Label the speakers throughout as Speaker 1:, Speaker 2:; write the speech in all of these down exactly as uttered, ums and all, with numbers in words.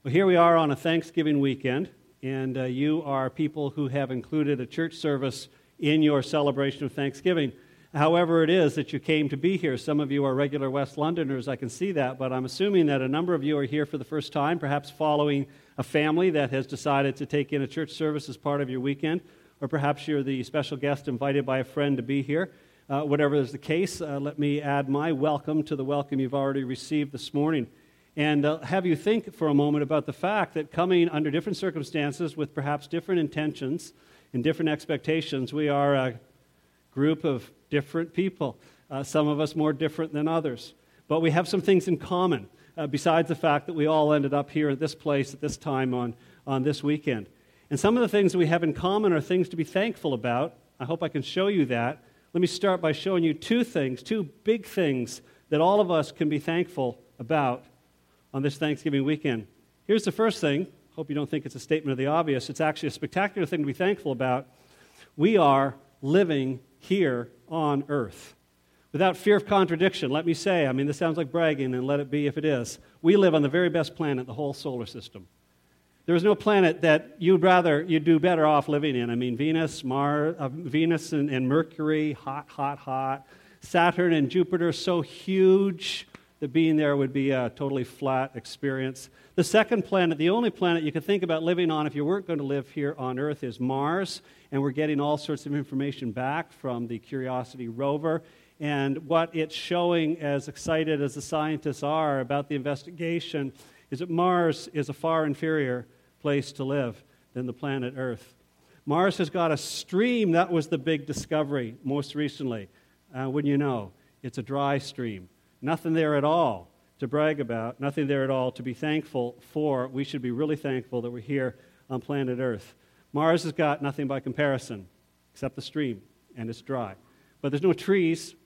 Speaker 1: Well, here we are on a Thanksgiving weekend, and uh, you are people who have included a church service in your celebration of Thanksgiving. However it is that you came to be here. Some of you are regular West Londoners, I can see that, but I'm assuming that a number of you are here for the first time, perhaps following a family that has decided to take in a church service as part of your weekend, or perhaps you're the special guest invited by a friend to be here. Uh, whatever is the case, uh, let me add my welcome to the welcome you've already received this morning. And uh, have you think for a moment about the fact that coming under different circumstances with perhaps different intentions and different expectations, we are a group of different people, uh, some of us more different than others. But we have some things in common, uh, besides the fact that we all ended up here at this place at this time on, on this weekend. And some of the things that we have in common are things to be thankful about. I hope I can show you that. Let me start by showing you two things, two big things that all of us can be thankful about on this Thanksgiving weekend. Here's the first thing. Hope you don't think it's a statement of the obvious. It's actually a spectacular thing to be thankful about. We are living here on earth. Without fear of contradiction, let me say, I mean, this sounds like bragging, and let it be if it is. We live on the very best planet in the whole solar system. There is no planet that you'd rather, you'd do better off living in. I mean, Venus, Mars, uh, Venus and, and Mercury, hot, hot, hot. Saturn and Jupiter, so huge that being there would be a totally flat experience. The second planet, the only planet you could think about living on if you weren't going to live here on Earth, is Mars, and we're getting all sorts of information back from the Curiosity rover. And what it's showing, as excited as the scientists are about the investigation, is that Mars is a far inferior place to live than the planet Earth. Mars has got a stream. That was the big discovery most recently. Uh, wouldn't you know? It's a dry stream. Nothing there at all to brag about, nothing there at all to be thankful for. We should be really thankful that we're here on planet Earth. Mars has got nothing by comparison except the stream, and it's dry. But there's no trees,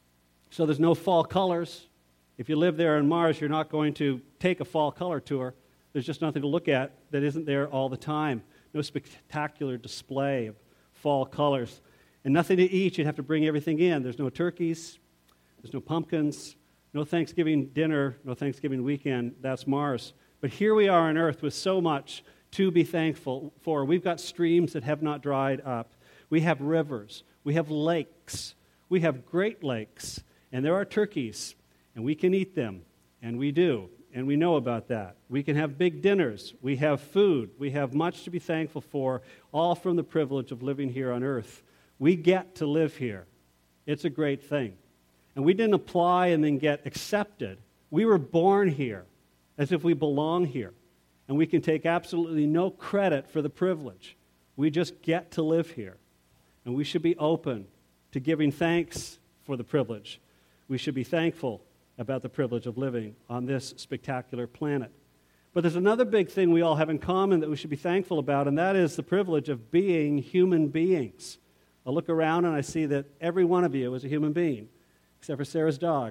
Speaker 1: so there's no fall colors. If you live there on Mars, you're not going to take a fall color tour. There's just nothing to look at that isn't there all the time. No spectacular display of fall colors. And nothing to eat. You'd have to bring everything in. There's no turkeys. There's no pumpkins. No Thanksgiving dinner, no Thanksgiving weekend. That's Mars. But here we are on Earth with so much to be thankful for. We've got streams that have not dried up. We have rivers. We have lakes. We have great lakes. And there are turkeys. And we can eat them. And we do. And we know about that. We can have big dinners. We have food. We have much to be thankful for, all from the privilege of living here on Earth. We get to live here. It's a great thing. And we didn't apply and then get accepted. We were born here as if we belong here. And we can take absolutely no credit for the privilege. We just get to live here. And we should be open to giving thanks for the privilege. We should be thankful about the privilege of living on this spectacular planet. But there's another big thing we all have in common that we should be thankful about, and that is the privilege of being human beings. I look around and I see that every one of you is a human being, except for Sarah's dog.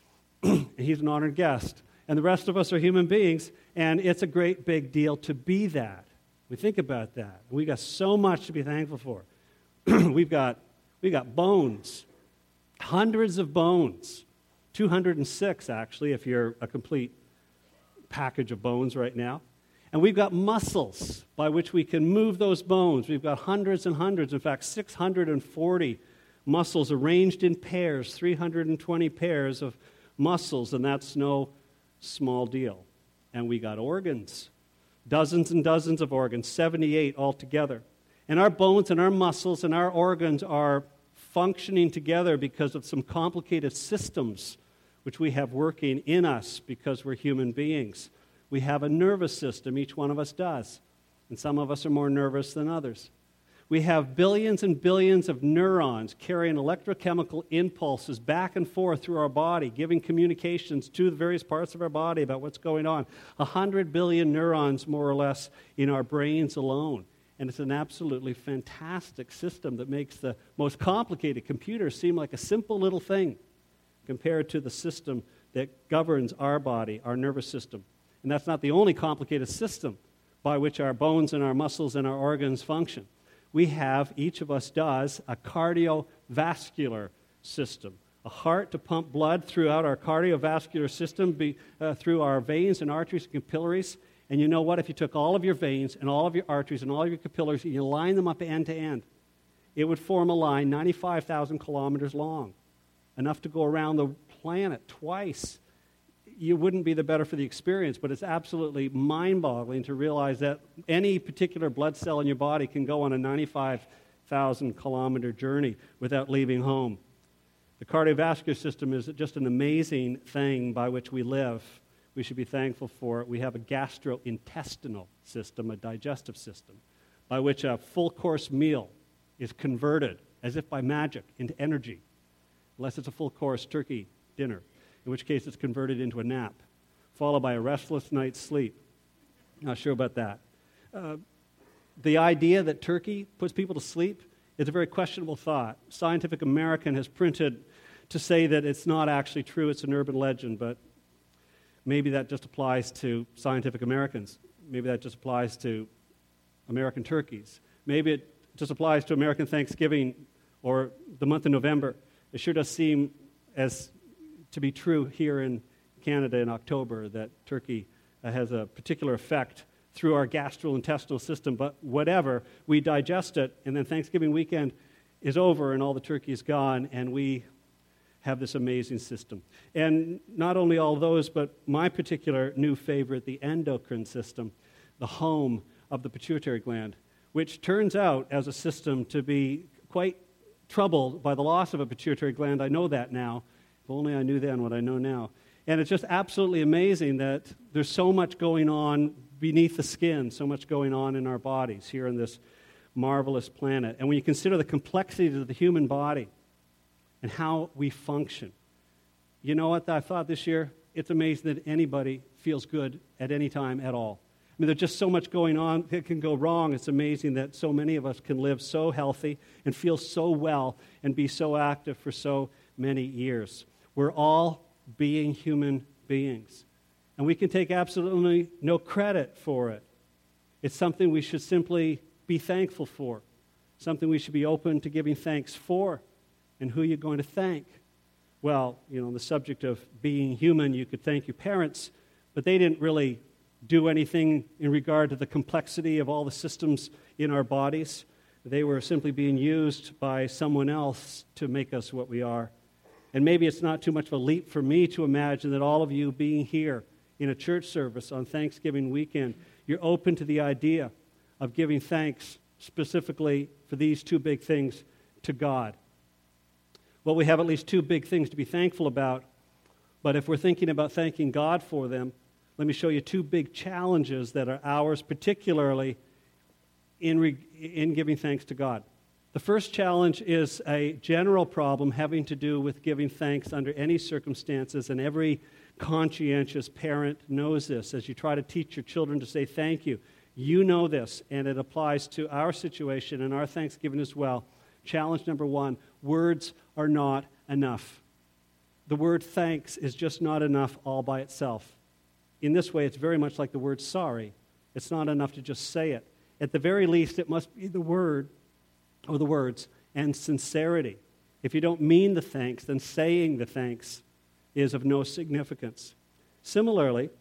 Speaker 1: And he's an honored guest. And the rest of us are human beings, and it's a great big deal to be that. We think about that. We've got so much to be thankful for. we've got we've got bones, hundreds of bones, two hundred six actually, if you're a complete package of bones right now. And we've got muscles by which we can move those bones. We've got hundreds and hundreds, in fact, six hundred forty muscles arranged in pairs, three hundred twenty pairs of muscles, and that's no small deal. And we got organs, dozens and dozens of organs, seventy-eight altogether. And our bones and our muscles and our organs are functioning together because of some complicated systems which we have working in us because we're human beings. We have a nervous system, each one of us does, and some of us are more nervous than others. We have billions and billions of neurons carrying electrochemical impulses back and forth through our body, giving communications to the various parts of our body about what's going on. A hundred billion neurons, more or less, in our brains alone. And it's an absolutely fantastic system that makes the most complicated computer seem like a simple little thing compared to the system that governs our body, our nervous system. And that's not the only complicated system by which our bones and our muscles and our organs function. We have, each of us does, a cardiovascular system, a heart to pump blood throughout our cardiovascular system, be, uh, through our veins and arteries and capillaries, And you know what? If you took all of your veins and all of your arteries and all of your capillaries and you line them up end to end, it would form a line ninety-five thousand kilometers long, enough to go around the planet twice. You wouldn't be the better for the experience, but it's absolutely mind-boggling to realize that any particular blood cell in your body can go on a ninety-five thousand kilometer journey without leaving home. The cardiovascular system is just an amazing thing by which we live. We should be thankful for it. We have a gastrointestinal system, a digestive system, by which a full-course meal is converted, as if by magic, into energy, unless it's a full-course turkey dinner, in which case it's converted into a nap, followed by a restless night's sleep. Not sure about that. Uh, the idea that turkey puts people to sleep is a very questionable thought. Scientific American has printed to say that it's not actually true, it's an urban legend, but maybe that just applies to Scientific Americans. Maybe that just applies to American turkeys. Maybe it just applies to American Thanksgiving or the month of November. It sure does seem as to be true here in Canada in October that turkey uh, has a particular effect through our gastrointestinal system. But whatever, we digest it, and then Thanksgiving weekend is over and all the turkey is gone, and we have this amazing system. And not only all those, but my particular new favorite, the endocrine system, the home of the pituitary gland, which turns out as a system to be quite troubled by the loss of a pituitary gland. I know that now. If only I knew then what I know now. And it's just absolutely amazing that there's so much going on beneath the skin, so much going on in our bodies here on this marvelous planet. And when you consider the complexities of the human body and how we function, you know what I thought this year? It's amazing that anybody feels good at any time at all. I mean, there's just so much going on that can go wrong. It's amazing that so many of us can live so healthy and feel so well and be so active for so many years. We're all being human beings, and we can take absolutely no credit for it. It's something we should simply be thankful for, something we should be open to giving thanks for. And who are you going to thank? Well, you know, on the subject of being human, you could thank your parents, but they didn't really do anything in regard to the complexity of all the systems in our bodies. They were simply being used by someone else to make us what we are. And maybe it's not too much of a leap for me to imagine that all of you being here in a church service on Thanksgiving weekend, you're open to the idea of giving thanks specifically for these two big things to God. Well, we have at least two big things to be thankful about, but if we're thinking about thanking God for them, let me show you two big challenges that are ours, particularly in, re- in giving thanks to God. The first challenge is a general problem having to do with giving thanks under any circumstances, and every conscientious parent knows this. As you try to teach your children to say thank you, you know this, and it applies to our situation and our Thanksgiving as well. Challenge number one, words are not enough. The word thanks is just not enough all by itself. In this way, it's very much like the word sorry. It's not enough to just say it. At the very least, it must be the word or the words and sincerity. If you don't mean the thanks, then saying the thanks is of no significance. Similarly,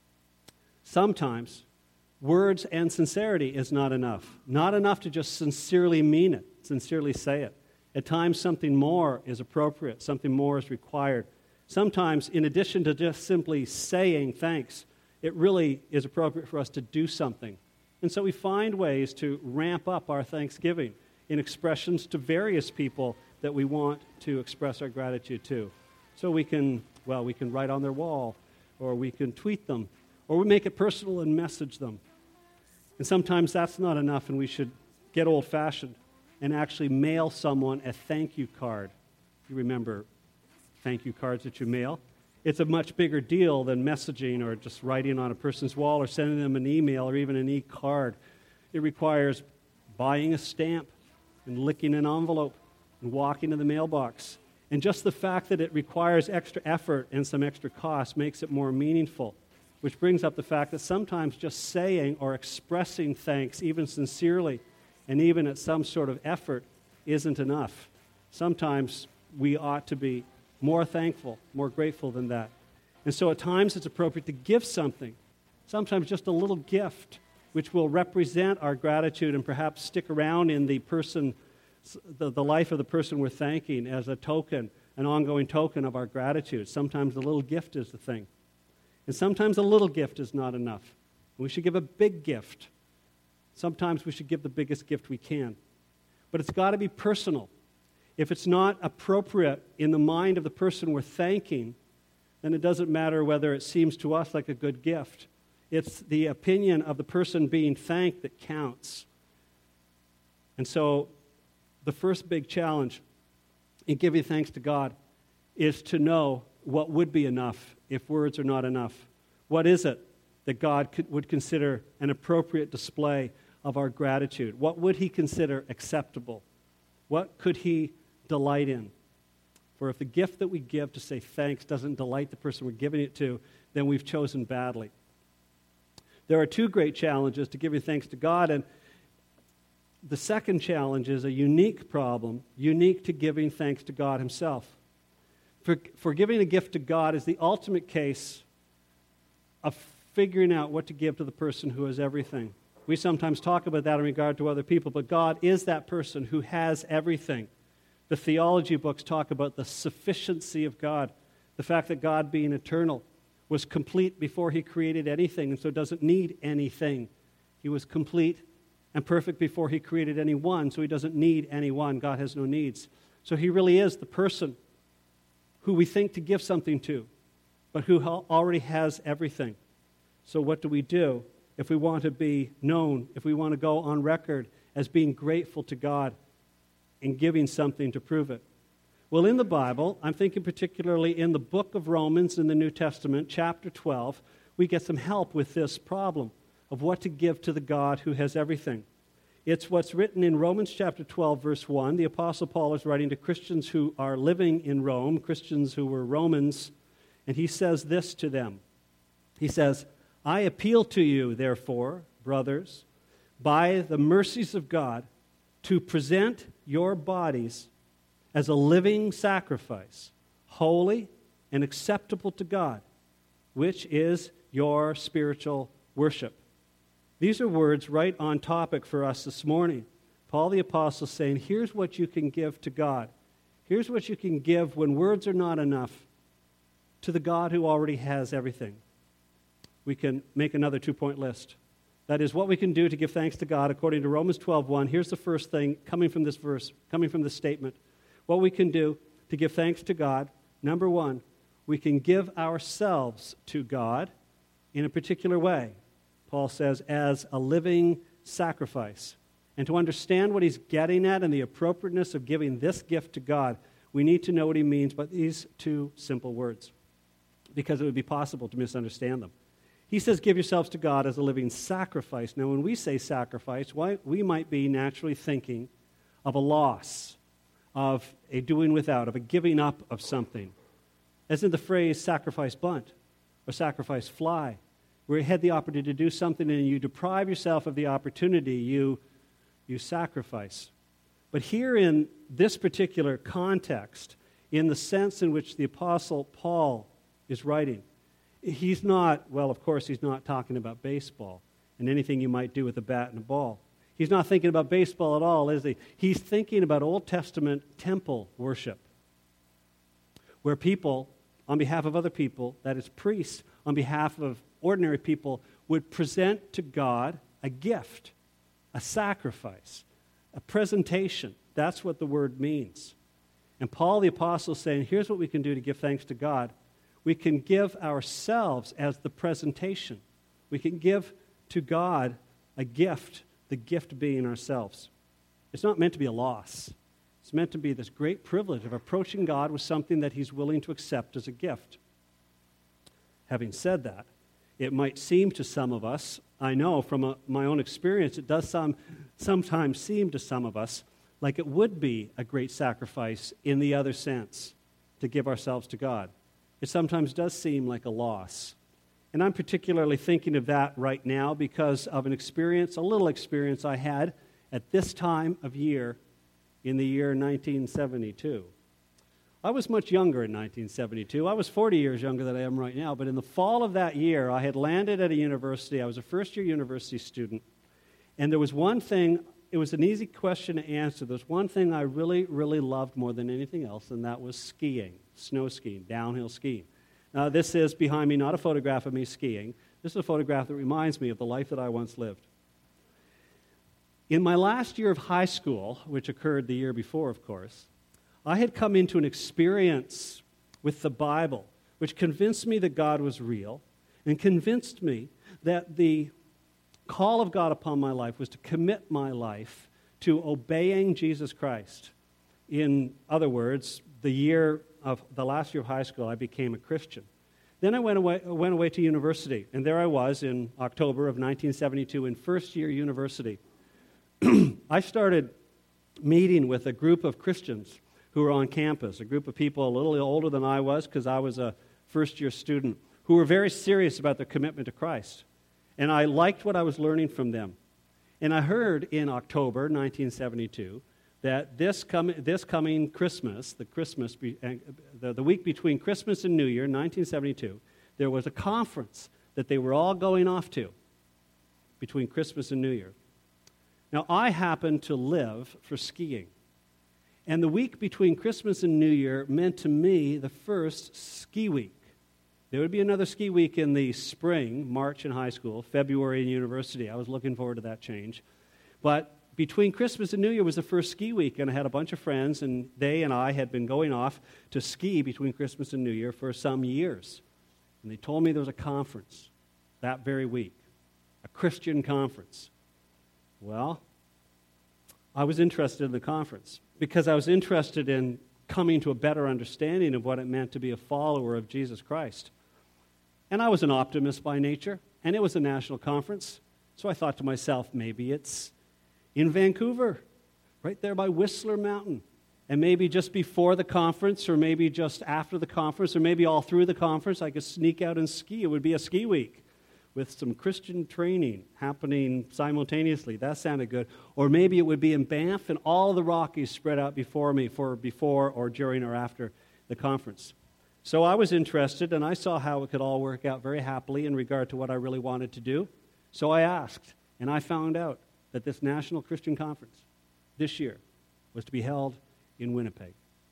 Speaker 1: sometimes words and sincerity is not enough. Not enough to just sincerely mean it, sincerely say it. At times, something more is appropriate, something more is required. Sometimes, in addition to just simply saying thanks, it really is appropriate for us to do something. And so we find ways to ramp up our thanksgiving in expressions to various people that we want to express our gratitude to. So we can, well, we can write on their wall, or we can tweet them, or we make it personal and message them. And sometimes that's not enough, and we should get old-fashioned and actually mail someone a thank you card. You remember thank you cards that you mail? It's a much bigger deal than messaging or just writing on a person's wall or sending them an email or even an e-card. It requires buying a stamp and licking an envelope and walking to the mailbox. And just the fact that it requires extra effort and some extra cost makes it more meaningful, which brings up the fact that sometimes just saying or expressing thanks, even sincerely, and even at some sort of effort, isn't enough. Sometimes we ought to be more thankful, more grateful than that. And so at times it's appropriate to give something sometimes just a little gift which will represent our gratitude and perhaps stick around in the person, the, the life of the person we're thanking as a token, an ongoing token of our gratitude. Sometimes a little gift is the thing. And sometimes a little gift is not enough. We should give a big gift. Sometimes we should give the biggest gift we can. But it's got to be personal. If it's not appropriate in the mind of the person we're thanking, then it doesn't matter whether it seems to us like a good gift. It's the opinion of the person being thanked that counts. And so the first big challenge in giving thanks to God is to know what would be enough if words are not enough. What is it that God could, would consider an appropriate display of our gratitude? What would he consider acceptable? What could he delight in? For if the gift that we give to say thanks doesn't delight the person we're giving it to, then we've chosen badly. There are two great challenges to giving thanks to God, and the second challenge is a unique problem, unique to giving thanks to God himself. For, for giving a gift to God is the ultimate case of figuring out what to give to the person who has everything. We sometimes talk about that in regard to other people, but God is that person who has everything. The theology books talk about the sufficiency of God, the fact that God, being eternal, was complete before he created anything, and so doesn't need anything. He was complete and perfect before he created anyone, so he doesn't need anyone. God has no needs. So he really is the person who we think to give something to, but who already has everything. So what do we do if we want to be known, if we want to go on record as being grateful to God and giving something to prove it? Well, in the Bible, I'm thinking particularly in the book of Romans in the New Testament, chapter twelve, we get some help with this problem of what to give to the God who has everything. It's what's written in Romans chapter twelve, verse one. The Apostle Paul is writing to Christians who are living in Rome, Christians who were Romans, and he says this to them. He says, I appeal to you, therefore, brothers, by the mercies of God, to present your bodies as a living sacrifice, holy and acceptable to God, which is your spiritual worship. These are words right on topic for us this morning. Paul the Apostle saying, here's what you can give to God. Here's what you can give when words are not enough to the God who already has everything. We can make another two-point list. That is what we can do to give thanks to God according to Romans twelve one. Here's the first thing coming from this verse, coming from this statement. What we can do to give thanks to God, number one, we can give ourselves to God in a particular way. Paul says, as a living sacrifice. And to understand what he's getting at and the appropriateness of giving this gift to God, we need to know what he means by these two simple words, because it would be possible to misunderstand them. He says, give yourselves to God as a living sacrifice. Now, when we say sacrifice, why, we might be naturally thinking of a loss, of a doing without, of a giving up of something. As in the phrase sacrifice bunt or sacrifice fly, where you had the opportunity to do something and you deprive yourself of the opportunity, you, you sacrifice. But here in this particular context, in the sense in which the Apostle Paul is writing, he's not, well, of course, he's not talking about baseball and anything you might do with a bat and a ball. He's not thinking about baseball at all, is he? He's thinking about Old Testament temple worship, where people, on behalf of other people, that is priests, on behalf of ordinary people, would present to God a gift, a sacrifice, a presentation. That's what the word means. And Paul the Apostle is saying, here's what we can do to give thanks to God. We can give ourselves as the presentation. We can give to God a gift, the gift being ourselves. It's not meant to be a loss. It's meant to be this great privilege of approaching God with something that he's willing to accept as a gift. Having said that, it might seem to some of us, I know from a, my own experience, it does some, sometimes seem to some of us like it would be a great sacrifice in the other sense to give ourselves to God. It sometimes does seem like a loss. And I'm particularly thinking of that right now because of an experience, a little experience I had at this time of year in the year nineteen seventy-two. I was much younger in nineteen seventy-two. I was forty years younger than I am right now, but in the fall of that year, I had landed at a university. I was a first-year university student, and there was one thing, it was an easy question to answer. There's one thing I really, really loved more than anything else, and that was skiing, snow skiing, downhill skiing. Now, this is behind me not a photograph of me skiing. This is a photograph that reminds me of the life that I once lived. In my last year of high school, which occurred the year before, of course, I had come into an experience with the Bible which convinced me that God was real and convinced me that the call of God upon my life was to commit my life to obeying Jesus Christ. In other words, the year of the last year of high school, I became a Christian. Then I went away, went away to university, and there I was in October of nineteen seventy-two in first-year university. I started meeting with a group of Christians who were on campus, a group of people a little older than I was because I was a first-year student, who were very serious about their commitment to Christ. And I liked what I was learning from them. And I heard in October nineteen seventy-two that this, com- this coming Christmas, the Christmas, be- uh, the, the week between Christmas and New Year, nineteen seventy-two, there was a conference that they were all going off to between Christmas and New Year. Now, I happened to live for skiing. And the week between Christmas and New Year meant to me the first ski week. There would be another ski week in the spring, March in high school, February in university. I was looking forward to that change. But between Christmas and New Year was the first ski week, and I had a bunch of friends, and they and I had been going off to ski between Christmas and New Year for some years. And they told me there was a conference that very week, a Christian conference. Well, I was interested in the conference because I was interested in coming to a better understanding of what it meant to be a follower of Jesus Christ. And I was an optimist by nature, and it was a national conference. So I thought to myself, maybe it's in Vancouver, right there by Whistler Mountain. And maybe just before the conference, or maybe just after the conference, or maybe all through the conference, I could sneak out and ski. It would be a ski week with some Christian training happening simultaneously. That sounded good. Or maybe it would be in Banff and all the Rockies spread out before me for before or during or after the conference. So I was interested, and I saw how it could all work out very happily in regard to what I really wanted to do. So I asked, and I found out that this National Christian Conference this year was to be held in Winnipeg.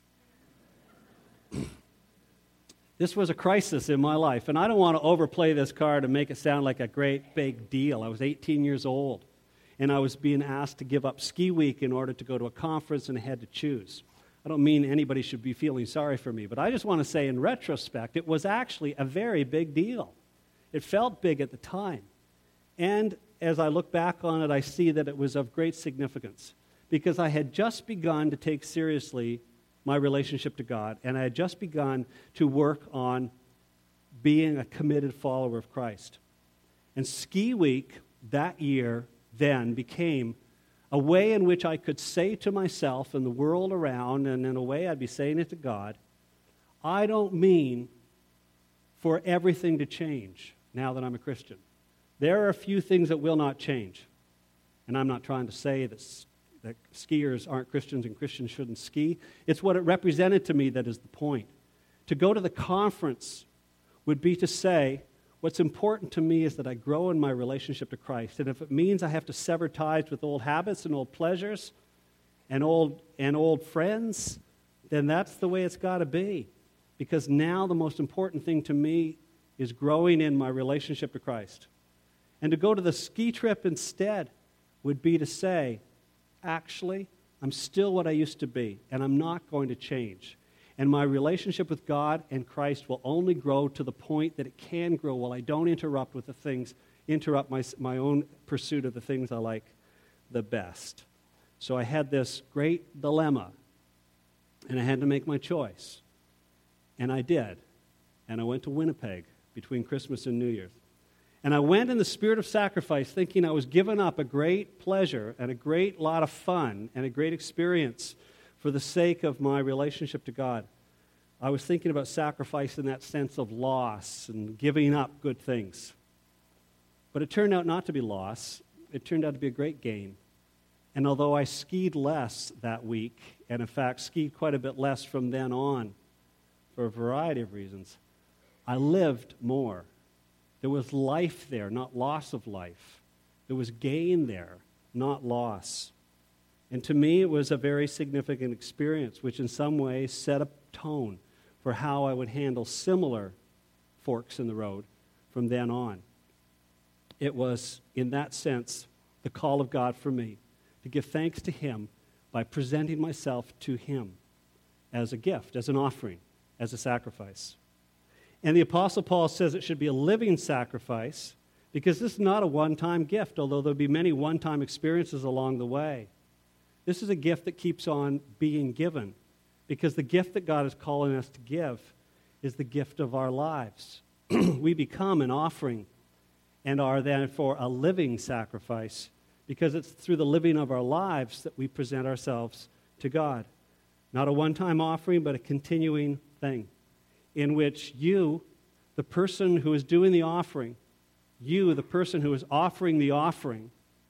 Speaker 1: This was a crisis in my life, and I don't want to overplay this card and make it sound like a great big deal. I was eighteen years old, and I was being asked to give up ski week in order to go to a conference, and I had to choose. I don't mean anybody should be feeling sorry for me, but I just want to say in retrospect, it was actually a very big deal. It felt big at the time. And as I look back on it, I see that it was of great significance because I had just begun to take seriously my relationship to God, and I had just begun to work on being a committed follower of Christ. And Ski Week that year then became a way in which I could say to myself and the world around, and in a way I'd be saying it to God, I don't mean for everything to change now that I'm a Christian. There are a few things that will not change. And I'm not trying to say that, that skiers aren't Christians and Christians shouldn't ski. It's what it represented to me that is the point. To go to the conference would be to say, what's important to me is that I grow in my relationship to Christ. And if it means I have to sever ties with old habits and old pleasures and old, and old friends, then that's the way it's got to be. Because now the most important thing to me is growing in my relationship to Christ. And to go to the ski trip instead would be to say, actually, I'm still what I used to be, and I'm not going to change. And my relationship with God and Christ will only grow to the point that it can grow while I don't interrupt with the things, interrupt my, my own pursuit of the things I like the best. So I had this great dilemma, and I had to make my choice. And I did. And I went to Winnipeg between Christmas and New Year's. And I went in the spirit of sacrifice, thinking I was giving up a great pleasure and a great lot of fun and a great experience for the sake of my relationship to God. I was thinking about sacrifice in that sense of loss and giving up good things. But it turned out not to be loss. It turned out to be a great gain. And although I skied less that week, and in fact skied quite a bit less from then on, for a variety of reasons. I lived more. There was life there, not loss of life. There was gain there, not loss. And to me, it was a very significant experience, which in some ways set a tone for how I would handle similar forks in the road from then on. It was, in that sense, the call of God for me to give thanks to Him by presenting myself to Him as a gift, as an offering, as a sacrifice. And the Apostle Paul says it should be a living sacrifice because this is not a one-time gift, although there'll be many one-time experiences along the way. This is a gift that keeps on being given because the gift that God is calling us to give is the gift of our lives. We become an offering and are therefore a living sacrifice because it's through the living of our lives that we present ourselves to God. Not a one-time offering, but a continuing thing in which you, the person who is doing the offering, you, the person who is offering the offering,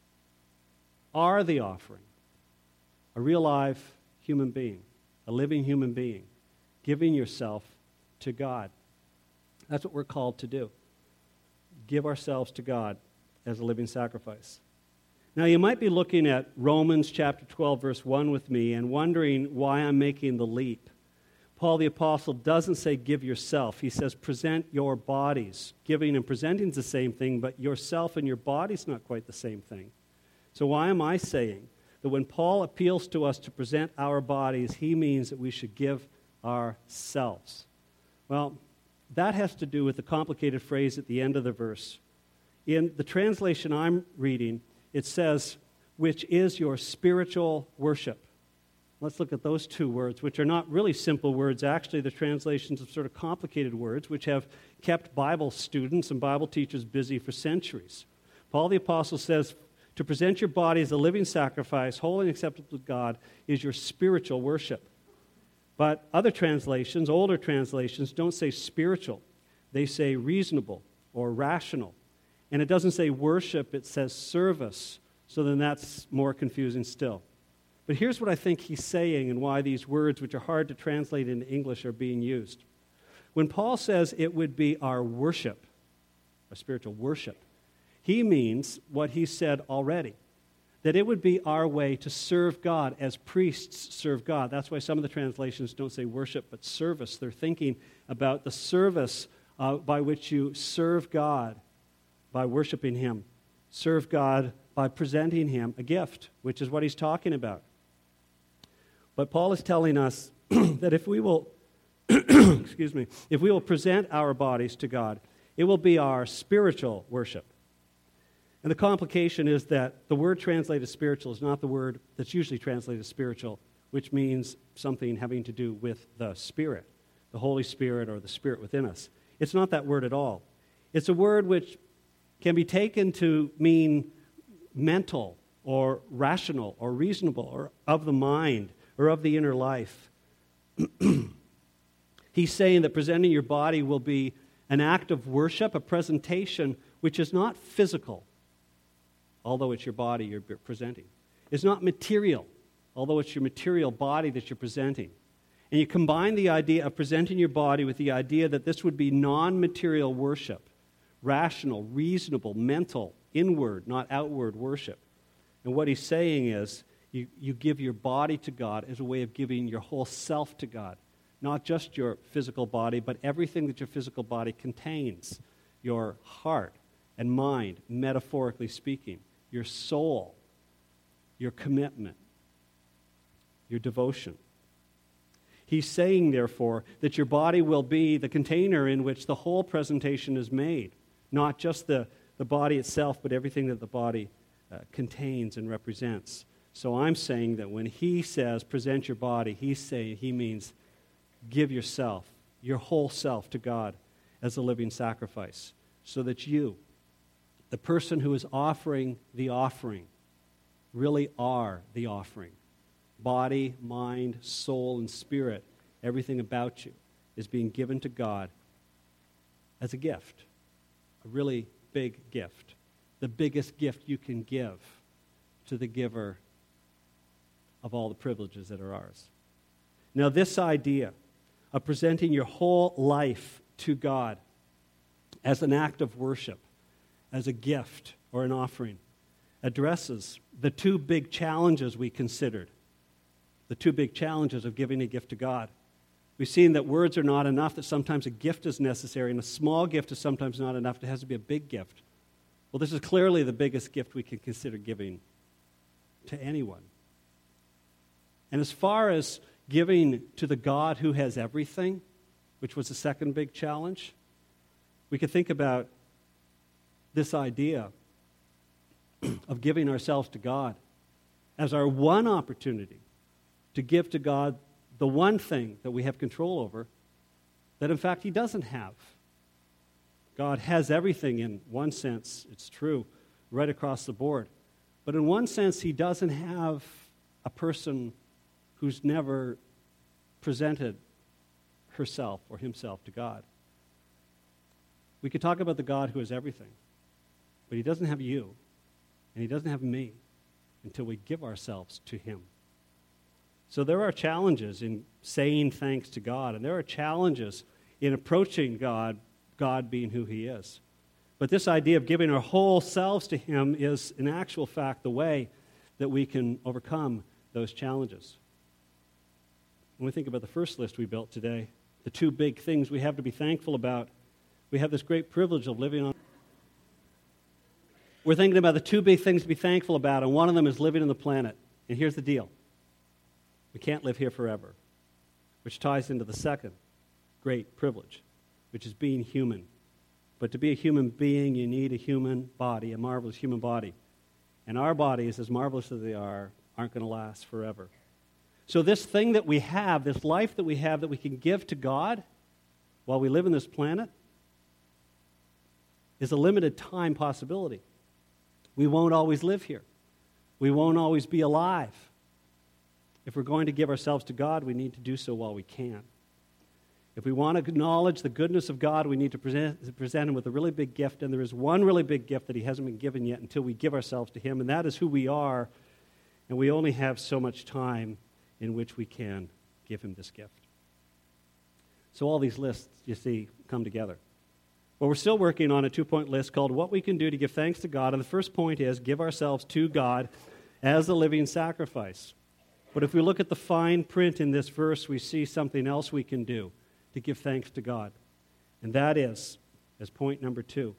Speaker 1: are the offering. A real live human being, a living human being, giving yourself to God. That's what we're called to do. Give ourselves to God as a living sacrifice. Now, you might be looking at Romans chapter twelve, verse one with me and wondering why I'm making the leap. Paul the Apostle doesn't say give yourself. He says present your bodies. Giving and presenting is the same thing, but yourself and your body is not quite the same thing. So why am I saying that when Paul appeals to us to present our bodies, he means that we should give ourselves? Well, that has to do with the complicated phrase at the end of the verse. In the translation I'm reading, it says, which is your spiritual worship. Let's look at those two words, which are not really simple words. Actually, the translations of sort of complicated words, which have kept Bible students and Bible teachers busy for centuries. Paul the Apostle says, to present your body as a living sacrifice, holy and acceptable to God, is your spiritual worship. But other translations, older translations, don't say spiritual. They say reasonable or rational. And it doesn't say worship, it says service. So then that's more confusing still. But here's what I think he's saying and why these words, which are hard to translate into English, are being used. When Paul says it would be our worship, our spiritual worship, he means what he said already, that it would be our way to serve God as priests serve God. That's why some of the translations don't say worship, but service. They're thinking about the service uh, by which you serve God by worshiping Him, serve God by presenting Him a gift, which is what he's talking about. But Paul is telling us that if we will, excuse me, if we will present our bodies to God, it will be our spiritual worship. And the complication is that the word translated spiritual is not the word that's usually translated spiritual, which means something having to do with the Spirit, the Holy Spirit or the Spirit within us. It's not that word at all. It's a word which can be taken to mean mental or rational or reasonable or of the mind or of the inner life. He's saying that presenting your body will be an act of worship, a presentation which is not physical, although it's your body you're presenting. It's not material, although it's your material body that you're presenting. And you combine the idea of presenting your body with the idea that this would be non-material worship, rational, reasonable, mental, inward, not outward worship. And what he's saying is, You, you give your body to God as a way of giving your whole self to God. Not just your physical body, but everything that your physical body contains. Your heart and mind, metaphorically speaking. Your soul. Your commitment. Your devotion. He's saying, therefore, that your body will be the container in which the whole presentation is made. Not just the, the body itself, but everything that the body uh, contains and represents. So I'm saying that when he says present your body, he's saying he means give yourself, your whole self to God as a living sacrifice so that you, the person who is offering the offering, really are the offering. Body, mind, soul, and spirit, everything about you is being given to God as a gift, a really big gift, the biggest gift you can give to the giver of all the privileges that are ours. Now, this idea of presenting your whole life to God as an act of worship, as a gift or an offering, addresses the two big challenges we considered, the two big challenges of giving a gift to God. We've seen that words are not enough, that sometimes a gift is necessary, and a small gift is sometimes not enough. It has to be a big gift. Well, this is clearly the biggest gift we can consider giving to anyone. And as far as giving to the God who has everything, which was the second big challenge, we could think about this idea of giving ourselves to God as our one opportunity to give to God the one thing that we have control over that, in fact, He doesn't have. God has everything in one sense, it's true, right across the board. But in one sense, He doesn't have a person who's never presented herself or himself to God. We could talk about the God who has everything, but He doesn't have you, and He doesn't have me until we give ourselves to Him. So there are challenges in saying thanks to God, and there are challenges in approaching God, God being who He is. But this idea of giving our whole selves to Him is, in actual fact, the way that we can overcome those challenges. When we think about the first list we built today, the two big things we have to be thankful about, we have this great privilege of living on. We're thinking about the two big things to be thankful about, and one of them is living on the planet. And here's the deal. We can't live here forever, which ties into the second great privilege, which is being human. But to be a human being, you need a human body, a marvelous human body. And our bodies, as marvelous as they are, aren't going to last forever. So this thing that we have, this life that we have that we can give to God while we live on this planet, is a limited time possibility. We won't always live here. We won't always be alive. If we're going to give ourselves to God, we need to do so while we can. If we want to acknowledge the goodness of God, we need to present, present Him with a really big gift, and there is one really big gift that He hasn't been given yet until we give ourselves to Him, and that is who we are, and we only have so much time in which we can give Him this gift. So all these lists, you see, come together. Well, we're still working on a two-point list called What We Can Do to Give Thanks to God, and the first point is give ourselves to God as a living sacrifice. But if we look at the fine print in this verse, we see something else we can do to give thanks to God. And that is, as point number two,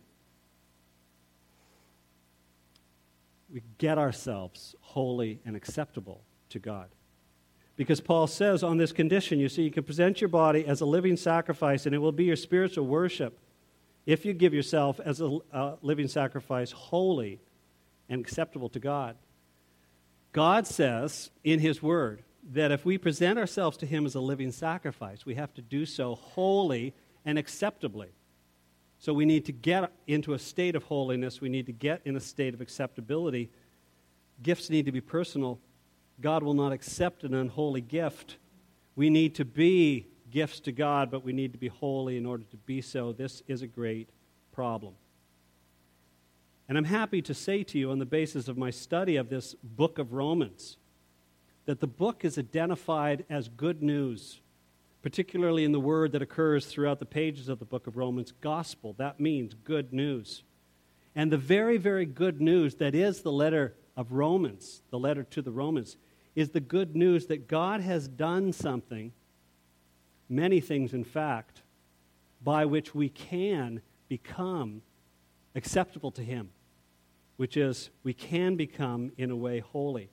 Speaker 1: we get ourselves holy and acceptable to God. Because Paul says on this condition, you see, you can present your body as a living sacrifice, and it will be your spiritual worship if you give yourself as a, a living sacrifice holy and acceptable to God. God says in His Word that if we present ourselves to Him as a living sacrifice, we have to do so wholly and acceptably. So we need to get into a state of holiness. We need to get in a state of acceptability. Gifts need to be personal. God will not accept an unholy gift. We need to be gifts to God, but we need to be holy in order to be so. This is a great problem. And I'm happy to say to you on the basis of my study of this book of Romans that the book is identified as good news, particularly in the word that occurs throughout the pages of the book of Romans, gospel. That means good news. And the very, very good news that is the letter of Romans, the letter to the Romans, is the good news that God has done something, many things in fact, by which we can become acceptable to Him, which is we can become, in a way, holy.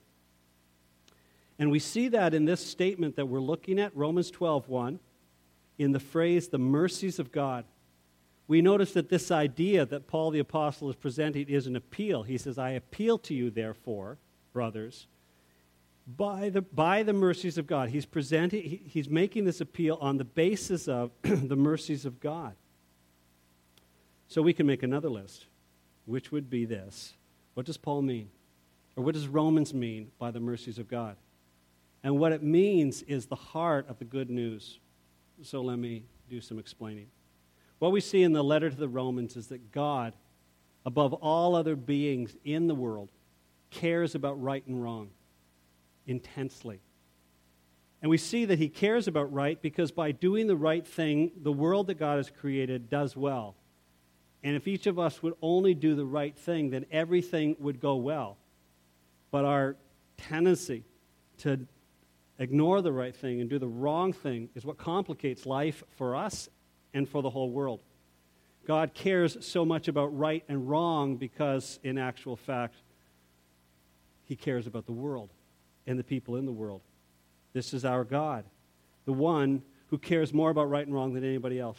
Speaker 1: And we see that in this statement that we're looking at, Romans twelve one, in the phrase, the mercies of God. We notice that this idea that Paul the Apostle is presenting is an appeal. He says, I appeal to you, therefore, brothers, by the, by the mercies of God. He's presenting, he, he's making this appeal on the basis of the mercies of God. So we can make another list, which would be this. What does Paul mean? Or what does Romans mean by the mercies of God? And what it means is the heart of the good news. So let me do some explaining. What we see in the letter to the Romans is that God, above all other beings in the world, cares about right and wrong intensely. And we see that he cares about right because by doing the right thing, the world that God has created does well. And if each of us would only do the right thing, then everything would go well. But our tendency to ignore the right thing and do the wrong thing is what complicates life for us and for the whole world. God cares so much about right and wrong because, in actual fact, he cares about the world and the people in the world. This is our God, the one who cares more about right and wrong than anybody else.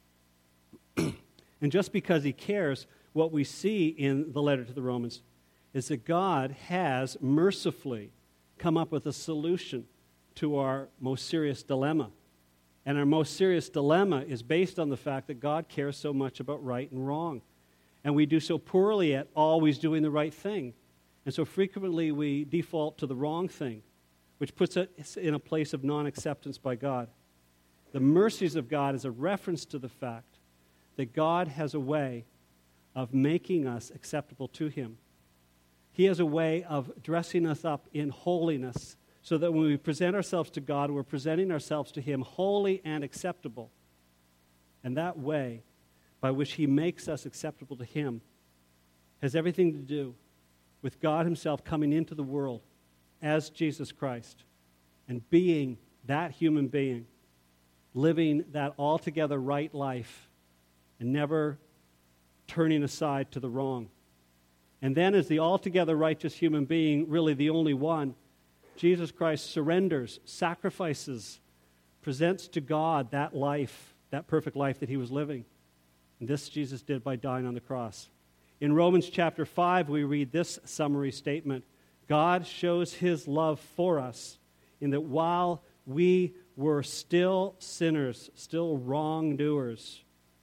Speaker 1: And just because he cares, what we see in the letter to the Romans is that God has mercifully come up with a solution to our most serious dilemma. And our most serious dilemma is based on the fact that God cares so much about right and wrong. And we do so poorly at always doing the right thing. And so frequently we default to the wrong thing, which puts us in a place of non-acceptance by God. The mercies of God is a reference to the fact that God has a way of making us acceptable to him. He has a way of dressing us up in holiness so that when we present ourselves to God, we're presenting ourselves to him holy and acceptable. And that way by which he makes us acceptable to him has everything to do with God himself coming into the world as Jesus Christ and being that human being, living that altogether right life and never turning aside to the wrong. And then as the altogether righteous human being, really the only one, Jesus Christ surrenders, sacrifices, presents to God that life, that perfect life that he was living. And this Jesus did by dying on the cross. In Romans chapter five, we read this summary statement. God shows his love for us in that while we were still sinners, still wrongdoers,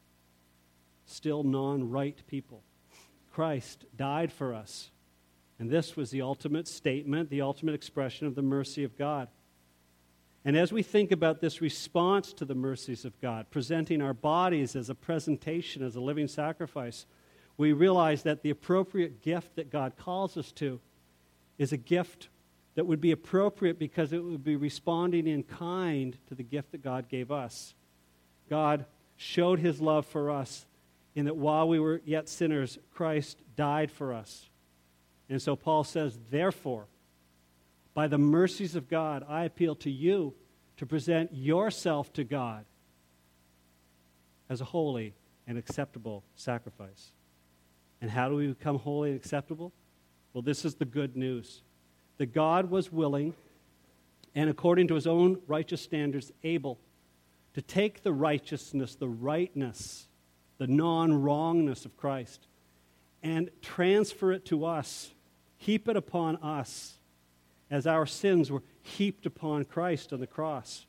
Speaker 1: still non-right people, Christ died for us. And this was the ultimate statement, the ultimate expression of the mercy of God. And as we think about this response to the mercies of God, presenting our bodies as a presentation, as a living sacrifice, we realize that the appropriate gift that God calls us to is a gift that would be appropriate because it would be responding in kind to the gift that God gave us. God showed his love for us in that while we were yet sinners, Christ died for us. And so Paul says, therefore, by the mercies of God, I appeal to you to present yourself to God as a holy and acceptable sacrifice. And how do we become holy and acceptable? Well, this is the good news. That God was willing, and according to his own righteous standards, able to take the righteousness, the rightness, the non-wrongness of Christ, and transfer it to us, heap it upon us, as our sins were heaped upon Christ on the cross.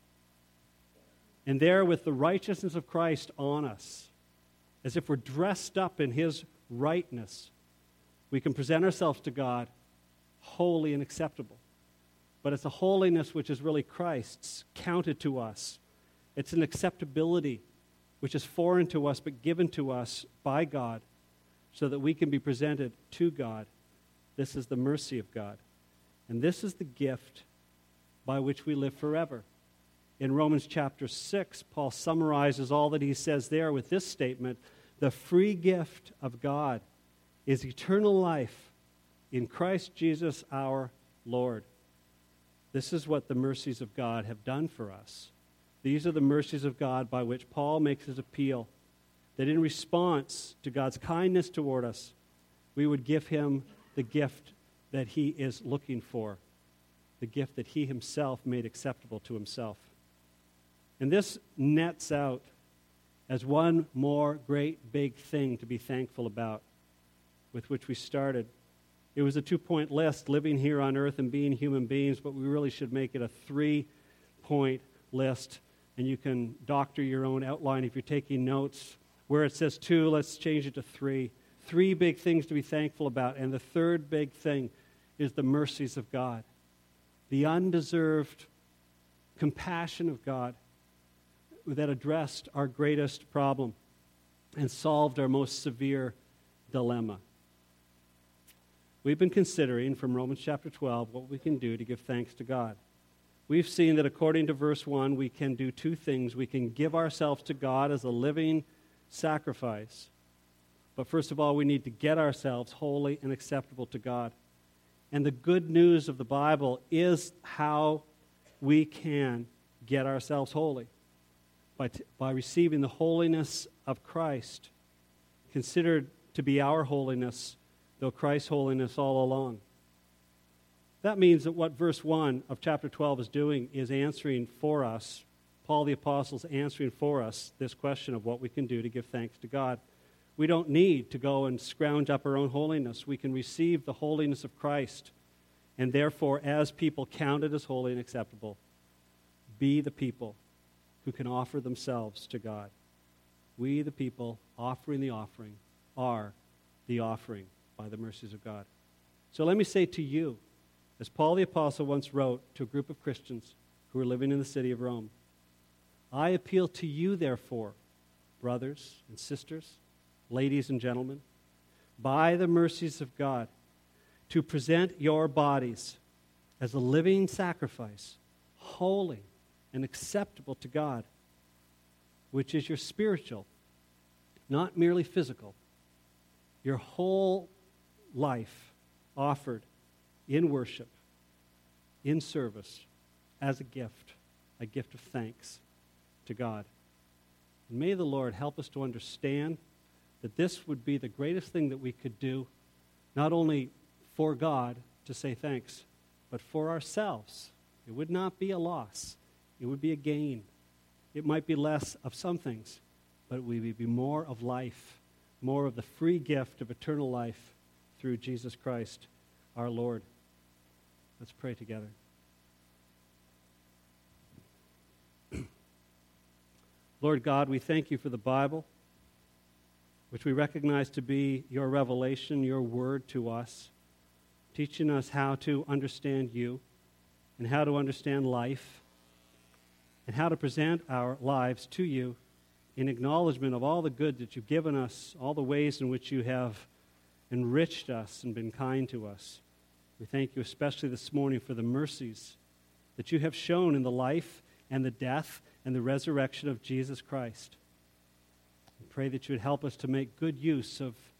Speaker 1: And there, with the righteousness of Christ on us, as if we're dressed up in his rightness, we can present ourselves to God holy and acceptable. But it's a holiness which is really Christ's, counted to us. It's an acceptability which is foreign to us but given to us by God so that we can be presented to God. This is the mercy of God. And this is the gift by which we live forever. In Romans chapter six, Paul summarizes all that he says there with this statement: the free gift of God is eternal life in Christ Jesus our Lord. This is what the mercies of God have done for us. These are the mercies of God by which Paul makes his appeal, that in response to God's kindness toward us, we would give him the gift that he is looking for, the gift that he himself made acceptable to himself. And this nets out as one more great big thing to be thankful about, with which we started. It was a two-point list, living here on earth and being human beings, but we really should make it a three-point list. And you can doctor your own outline if you're taking notes. Where it says two, let's change it to three. Three big things to be thankful about. And the third big thing is the mercies of God. The undeserved compassion of God that addressed our greatest problem and solved our most severe dilemma. We've been considering from Romans chapter twelve what we can do to give thanks to God. we've seen that according to verse one, we can do two things. We can give ourselves to God as a living sacrifice. But first of all, we need to get ourselves holy and acceptable to God. And the good news of the Bible is how we can get ourselves holy. By, t- by receiving the holiness of Christ, considered to be our holiness, though Christ's holiness all along. That means that what verse one of chapter twelve is doing is answering for us, Paul the Apostle is answering for us this question of what we can do to give thanks to God. We don't need to go and scrounge up our own holiness. We can receive the holiness of Christ, and therefore, as people counted as holy and acceptable, be the people who can offer themselves to God. We, the people offering the offering, are the offering by the mercies of God. So let me say to you, as Paul the Apostle once wrote to a group of Christians who were living in the city of Rome, I appeal to you, therefore, brothers and sisters, ladies and gentlemen, by the mercies of God, to present your bodies as a living sacrifice, holy and acceptable to God, which is your spiritual, not merely physical, your whole life offered in worship, in service, as a gift, a gift of thanks to God. And may the Lord help us to understand that this would be the greatest thing that we could do, not only for God to say thanks, but for ourselves. It would not be a loss. It would be a gain. It might be less of some things, but it would be more of life, more of the free gift of eternal life through Jesus Christ, our Lord. Let's pray together. Lord God, we thank you for the Bible, which we recognize to be your revelation, your word to us, teaching us how to understand you and how to understand life and how to present our lives to you in acknowledgement of all the good that you've given us, all the ways in which you have enriched us and been kind to us. We thank you especially this morning for the mercies that you have shown in the life and the death and the resurrection of Jesus Christ. We pray that you would help us to make good use of